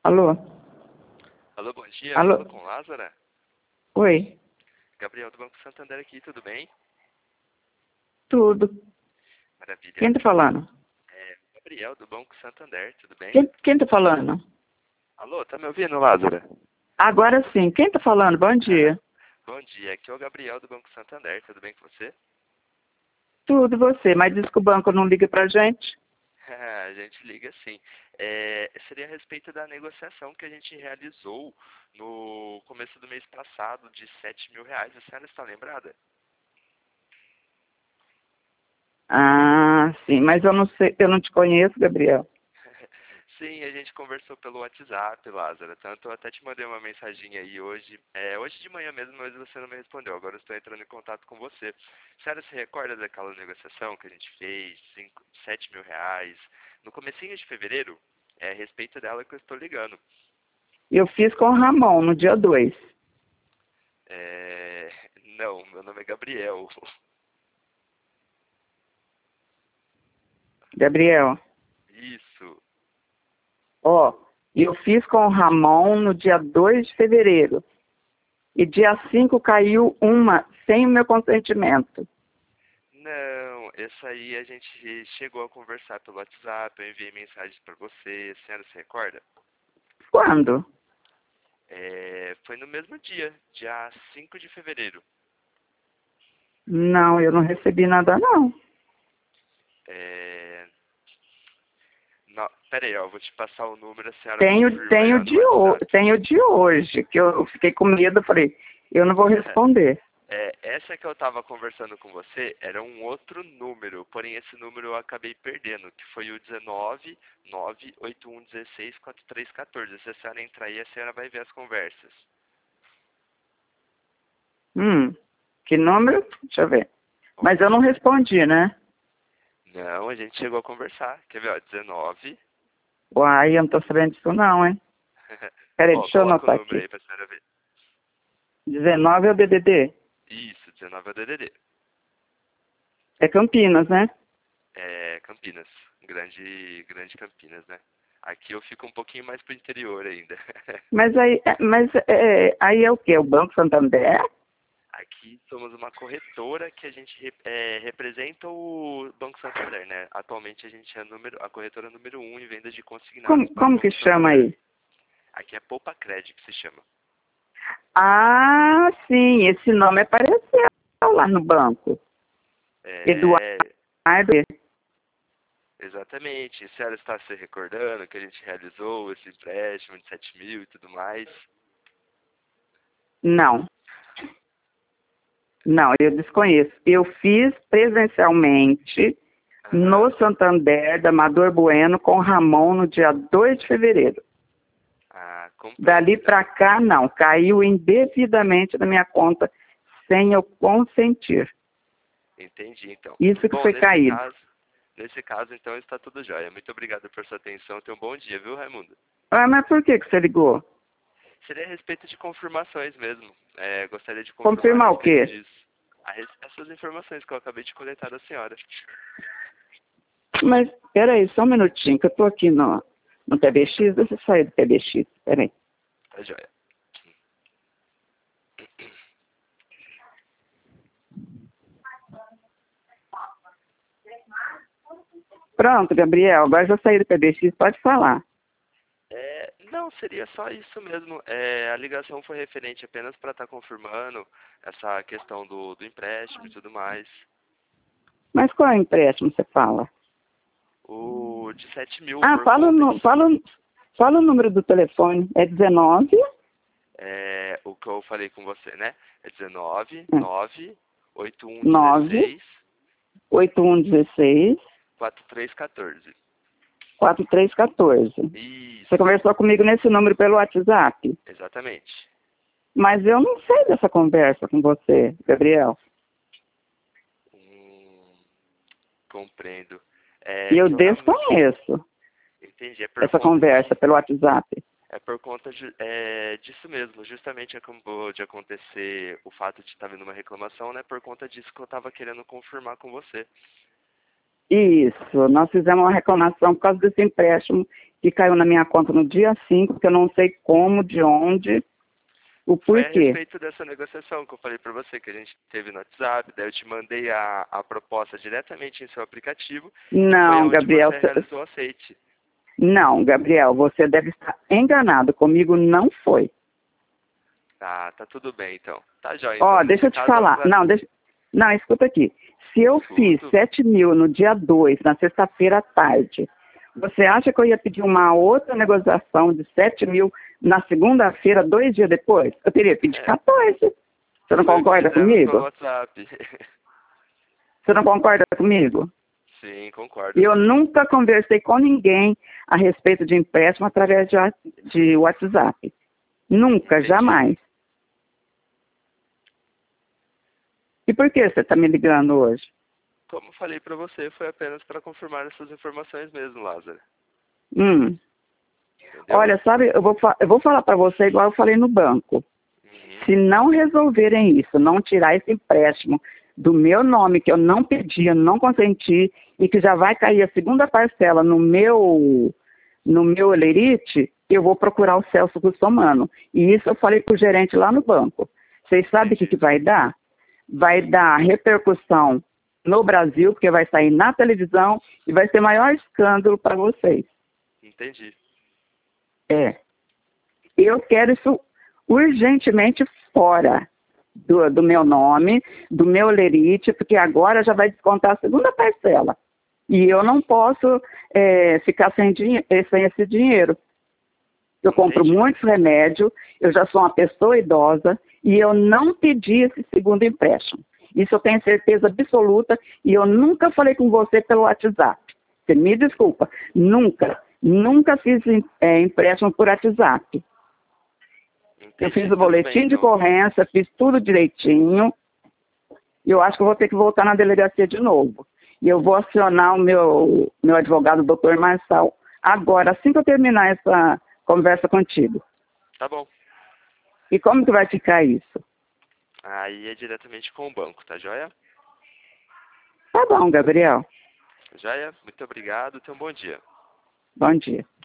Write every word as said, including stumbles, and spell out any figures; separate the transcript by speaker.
Speaker 1: Alô?
Speaker 2: Alô, bom dia.
Speaker 1: Alô?
Speaker 2: Falo com Lázara.
Speaker 1: Oi?
Speaker 2: Gabriel do Banco Santander aqui, tudo bem?
Speaker 1: Tudo.
Speaker 2: Maravilha.
Speaker 1: Quem tá falando?
Speaker 2: É, Gabriel do Banco Santander, tudo bem?
Speaker 1: Quem, quem tá falando?
Speaker 2: Alô, tá me ouvindo, Lázara?
Speaker 1: Agora sim. Quem tá falando? Bom dia.
Speaker 2: Bom dia, aqui é o Gabriel do Banco Santander, tudo bem com você?
Speaker 1: Tudo você, mas diz que o banco não liga pra gente.
Speaker 2: A gente liga sim. É, seria a respeito da negociação que a gente realizou no começo do mês passado de sete mil reais. A senhora está lembrada?
Speaker 1: Ah, sim, mas eu não sei, eu não te conheço, Gabriel.
Speaker 2: Sim, a gente conversou pelo WhatsApp, Lázara. Tanto eu até te mandei uma mensagem aí hoje. É, hoje de manhã mesmo, mas você não me respondeu. Agora eu estou entrando em contato com você. A senhora se recorda daquela negociação que a gente fez, cinco, sete mil reais, no comecinho de fevereiro? É a respeito dela que eu estou ligando.
Speaker 1: Eu fiz com o Ramon no dia dois.
Speaker 2: É, não, meu nome é Gabriel.
Speaker 1: Gabriel,
Speaker 2: Isso.
Speaker 1: ó, eu fiz com o Ramon no dia dois de fevereiro. E dia cinco caiu uma sem o meu consentimento.
Speaker 2: Não, essa aí a gente chegou a conversar pelo WhatsApp, eu enviei mensagens para você. A senhora se recorda?
Speaker 1: Quando?
Speaker 2: É, foi no mesmo dia, dia cinco de fevereiro.
Speaker 1: Não, eu não recebi nada não.
Speaker 2: É, não, pera aí, ó, eu vou te passar o número, a senhora
Speaker 1: Tenho,
Speaker 2: confirma aí
Speaker 1: tenho,
Speaker 2: ó, no
Speaker 1: de, ho-
Speaker 2: WhatsApp.
Speaker 1: tenho de hoje, que eu fiquei com medo, falei, eu não vou responder.
Speaker 2: É, essa que eu tava conversando com você era um outro número, porém esse número eu acabei perdendo, que foi o dezenove, nove oito um um seis, quatro três um quatro. Se a senhora entrar aí, a senhora vai ver as conversas.
Speaker 1: Hum, que número? Deixa eu ver. Mas eu
Speaker 2: Ó,
Speaker 1: não respondi, né?
Speaker 2: não, a gente chegou a conversar. Quer ver, ó, dezenove.
Speaker 1: Uai, eu não tô sabendo disso não, hein? Peraí,
Speaker 2: Ó,
Speaker 1: deixa eu
Speaker 2: coloca o
Speaker 1: anotar
Speaker 2: número
Speaker 1: aqui.
Speaker 2: aí pra senhora ver.
Speaker 1: dezenove é o D D D?
Speaker 2: Isso, dezenove é o D D D.
Speaker 1: É Campinas, né?
Speaker 2: É, Campinas. Grande, grande Campinas, né? Aqui eu fico um pouquinho mais pro interior ainda.
Speaker 1: Mas aí, é- mas é, aí é o quê? O Banco Santander?
Speaker 2: Aqui somos uma corretora que a gente re- é, representa o Banco Santander, né? Atualmente a gente é a, número, a corretora número um em venda de consignados
Speaker 1: Como,
Speaker 2: para o
Speaker 1: como que
Speaker 2: Banco
Speaker 1: chama
Speaker 2: Santander.
Speaker 1: aí?
Speaker 2: Aqui é Poupa Cred que se chama.
Speaker 1: Ah, sim, esse nome apareceu lá no banco. Eduardo.
Speaker 2: É, exatamente. A senhora está se recordando que a gente realizou esse empréstimo de sete mil e tudo mais?
Speaker 1: Não, não, eu desconheço. Eu fiz presencialmente no
Speaker 2: Aham.
Speaker 1: Santander, da Amador Bueno, com Ramon no dia dois de fevereiro.
Speaker 2: Ah, compreendo
Speaker 1: Dali
Speaker 2: então.
Speaker 1: para cá, não. Caiu indevidamente na minha conta sem eu consentir.
Speaker 2: Entendi, então.
Speaker 1: Isso que
Speaker 2: Bom,
Speaker 1: foi
Speaker 2: nesse
Speaker 1: caído.
Speaker 2: caso, nesse caso, então, está tudo jóia. Muito obrigado por sua atenção. Tenha um bom dia, viu, Raimundo?
Speaker 1: Ah, mas por que, que você ligou?
Speaker 2: Seria a respeito de confirmações mesmo. É, gostaria de confirmar a
Speaker 1: Confirmar o
Speaker 2: respeito
Speaker 1: quê?
Speaker 2: disso. A res... Essas informações que eu acabei de coletar da senhora.
Speaker 1: Mas, peraí, só um minutinho, que eu tô aqui no, no P B X. Deixa eu sair do P B X, peraí.
Speaker 2: Tá jóia.
Speaker 1: Pronto, Gabriel, agora já saí do P B X, pode falar.
Speaker 2: É, não, seria só isso mesmo. É, a ligação foi referente apenas para estar confirmando essa questão do, do empréstimo e tudo mais.
Speaker 1: Mas qual é o empréstimo você fala?
Speaker 2: O de sete mil
Speaker 1: Ah,
Speaker 2: por
Speaker 1: fala,
Speaker 2: conta
Speaker 1: no,
Speaker 2: de...
Speaker 1: fala, fala o número do telefone. É dezenove?
Speaker 2: É, o que eu falei com você, né? É dezenove,
Speaker 1: É,
Speaker 2: nove, oito um
Speaker 1: nove
Speaker 2: dezesseis,
Speaker 1: oito um um seis
Speaker 2: quatro três um quatro.
Speaker 1: quatro três um quatro. Você
Speaker 2: Isso,
Speaker 1: conversou comigo nesse número pelo WhatsApp.
Speaker 2: exatamente.
Speaker 1: Mas eu não sei dessa conversa com você, Gabriel.
Speaker 2: Hum, compreendo.
Speaker 1: E
Speaker 2: É
Speaker 1: eu
Speaker 2: que eu realmente
Speaker 1: desconheço
Speaker 2: entendi. É por
Speaker 1: essa
Speaker 2: conta
Speaker 1: conversa
Speaker 2: de.
Speaker 1: pelo WhatsApp.
Speaker 2: É por conta de, é, disso mesmo. Justamente acabou de acontecer o fato de estar vindo uma reclamação, né? Por conta disso que eu estava querendo confirmar com você.
Speaker 1: Isso, nós fizemos uma reclamação por causa desse empréstimo que caiu na minha conta no dia cinco, que eu não sei como, de onde, o
Speaker 2: Foi a
Speaker 1: porquê.
Speaker 2: respeito dessa negociação que eu falei para você, que a gente teve no WhatsApp, daí eu te mandei a, a proposta diretamente em seu aplicativo, e foi
Speaker 1: Não,
Speaker 2: onde
Speaker 1: Gabriel,
Speaker 2: você realizou o aceite.
Speaker 1: não, Gabriel, você deve estar enganado, comigo não foi.
Speaker 2: Ah, tá tudo bem então. Tá jóia.
Speaker 1: Ó,
Speaker 2: Então,
Speaker 1: deixa
Speaker 2: nesse
Speaker 1: eu te
Speaker 2: caso,
Speaker 1: falar,
Speaker 2: vamos...
Speaker 1: não, deixa, não, escuta aqui, se eu fiz
Speaker 2: Escuto.
Speaker 1: sete mil no dia dois, na sexta-feira à tarde, você acha que eu ia pedir uma outra negociação de sete mil na segunda-feira, dois dias depois? Eu teria que pedir
Speaker 2: É.
Speaker 1: quatorze. Você não
Speaker 2: Foi o que
Speaker 1: concorda
Speaker 2: fizemos pelo
Speaker 1: comigo?
Speaker 2: WhatsApp.
Speaker 1: Você não concorda comigo?
Speaker 2: Sim, concordo.
Speaker 1: E eu nunca conversei com ninguém a respeito de empréstimo através de, wa- de WhatsApp. Nunca,
Speaker 2: Entendi.
Speaker 1: jamais. E por que você está me ligando hoje?
Speaker 2: Como falei para você, foi apenas para confirmar essas informações mesmo, Lázaro.
Speaker 1: Hum.
Speaker 2: Entendeu?
Speaker 1: Olha, sabe, eu vou, fa- eu vou falar para você igual eu falei no banco.
Speaker 2: Uhum.
Speaker 1: Se não resolverem isso, não tirar esse empréstimo do meu nome, que eu não pedi, eu não consenti, e que já vai cair a segunda parcela no meu, no meu Elerite, eu vou procurar o Celso Russomano. E isso eu falei para o gerente lá no banco. Vocês sabem o que, que vai dar? Vai dar repercussão no Brasil, porque vai sair na televisão e vai ser maior escândalo para vocês.
Speaker 2: Entendi.
Speaker 1: É. Eu quero isso urgentemente fora do, do meu nome, do meu lerite, porque agora já vai descontar a segunda parcela. E eu não posso é, ficar sem, dinhe- sem esse dinheiro. Eu compro
Speaker 2: Entendi.
Speaker 1: muitos remédios, eu já sou uma pessoa idosa e eu não pedi esse segundo empréstimo. Isso eu tenho certeza absoluta e eu nunca falei com você pelo WhatsApp. Você me desculpa, nunca, nunca fiz é, empréstimo por WhatsApp.
Speaker 2: Entendi.
Speaker 1: Eu fiz o
Speaker 2: Tudo
Speaker 1: boletim
Speaker 2: bem,
Speaker 1: de
Speaker 2: então.
Speaker 1: ocorrência, fiz tudo direitinho. E eu acho que eu vou ter que voltar na delegacia de novo. E eu vou acionar o meu, meu advogado, doutor Marçal, agora, assim que eu terminar essa conversa contigo.
Speaker 2: Tá bom.
Speaker 1: E como que vai ficar isso?
Speaker 2: Aí é diretamente com o banco, tá joia?
Speaker 1: Tá bom, Gabriel.
Speaker 2: Joia? Muito obrigado. Tenha um bom dia.
Speaker 1: Bom dia.